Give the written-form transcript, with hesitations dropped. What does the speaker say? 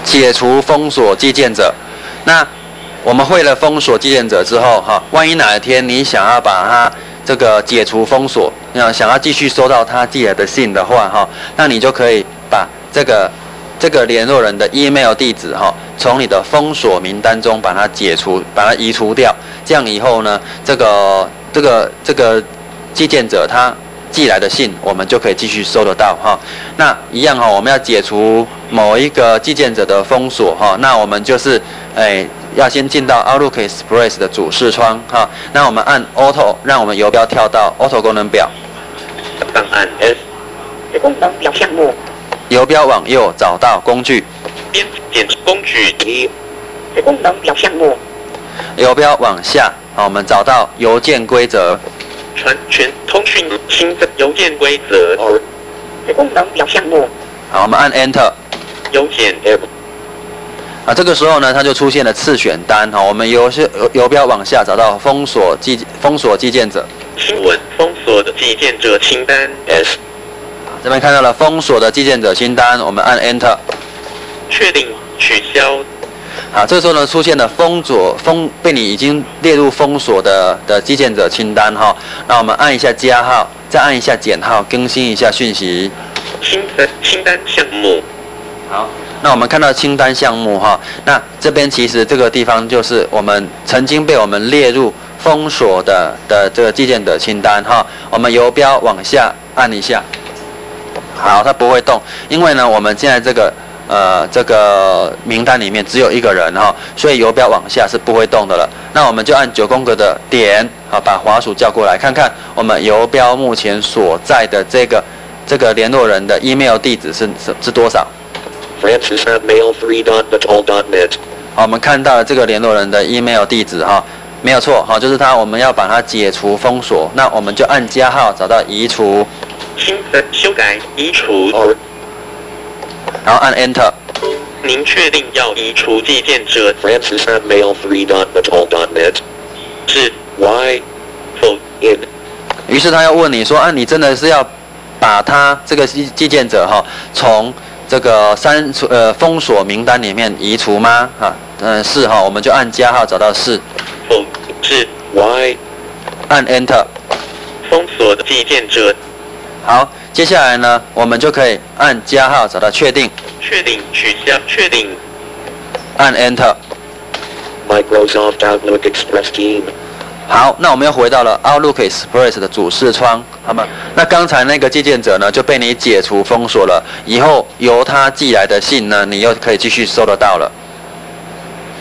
解除封锁寄件者。那我们会了封锁寄件者之后，万一哪一天你想要把它这个解除封锁，想要继续收到他寄来的信的话，那你就可以把这个联络人的 email 地址从你的封锁名单中把它解除，把它移除掉。这样以后呢，这个寄件者他寄来的信，我们就可以继续收得到那一样我们要解除某一个寄件者的封锁那我们就是要先进到 Outlook Express 的主视窗那我们按 Auto， 让我们游标跳到 Auto 功能表。 档案 S 功能表项目。 游标往右找到工具。 编简工具 E 功能表项目。 游标往下我们找到邮件规则。 传全通讯新增邮件规则 R 功能表项目。 好，我们按 Enter。 邮件 F。 这个时候呢，它就出现了次选单我们游标往下找到封锁寄件者。 新闻封锁的寄件者清单 S。 这边看到了封锁的寄件者清单，我们按 Enter。 确定取消。 好，这个时候呢出现了被你已经列入封锁的寄件者清单那我们按一下加号，再按一下减号，更新一下讯息。 清单项目。 好，那我们看到清单项目那这边其实这个地方就是我们曾经被我们列入封锁的这个寄件者清单我们游标往下按一下。好，它不会动，因为呢我们现在这个名单里面只有一个人所以游标往下是不会动的了。那我们就按9宫格的点把滑鼠叫过来，看看我们游标目前所在的这个联络人的 email 地址是多少。 francis@mail3.netall.net。 好，我们看到了这个联络人的 email 地址没有错就是他，我们要把它解除封锁，那我们就按加号找到移除。 新增修改移除， 然后按 Enter。 您确定要移除寄件者 francis@mail3.netall.net 是 Y 否 in。 于是他要问你说你真的是要把他这个寄件者从这个封锁名单里面移除吗？是我们就按加号找到是。 否是 Y。 按 Enter。 封锁的寄件者。 好，接下来呢，我们就可以按加号找到确定。 确定取消确定。 按 Enter。 Microsoft Outlook Express Team。 好，那我们又回到了 Outlook Express 的主视窗，好吗？那刚才那个寄件者呢就被你解除封锁了，以后由他寄来的信呢，你又可以继续收得到了。